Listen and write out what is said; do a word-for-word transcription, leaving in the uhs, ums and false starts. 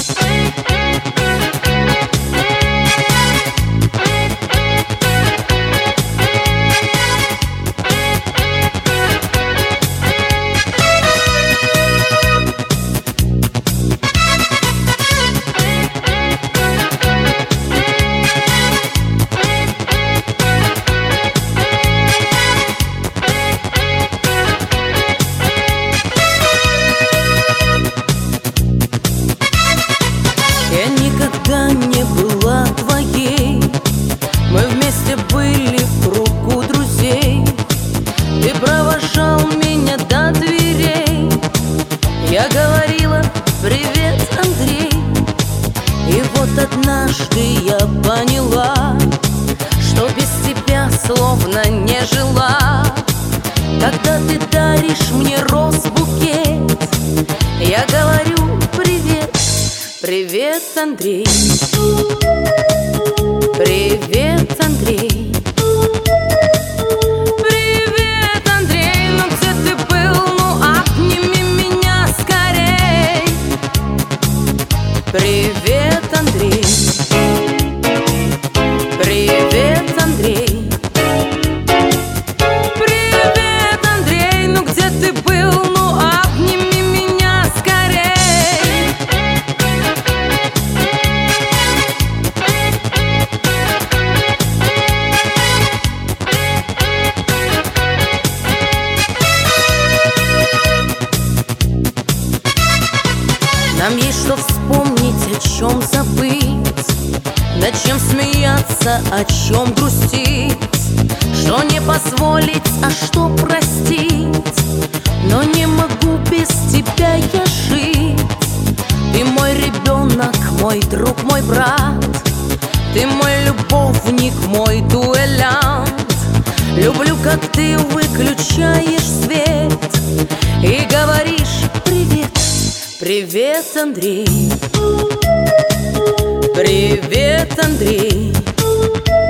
Никогда не была твоей. Мы вместе были в кругу друзей. Ты провожал меня до дверей. Я говорила: привет, Андрей. И вот однажды я поняла, что без тебя словно не жила. Когда ты даришь мне роз-букет, я говорю: привет, привет, Андрей. Привет, Андрей. Привет, Андрей. Ну где ты был? Ну обними меня скорей. Привет, Андрей. Привет, Андрей. Привет, Андрей. Ну где ты был? Ну обними меня скорей. Нам есть что вспомнить, о чем забыть, над чем смеяться, о чем грустить, что не позволить, а что простить. Но не могу без тебя я жить. Ты мой ребенок, мой друг, мой брат. Ты мой любовник, мой дуэлянт. Люблю, как ты выключаешь свет и говоришь: привет, привет, Андрей. Привет, Андрей.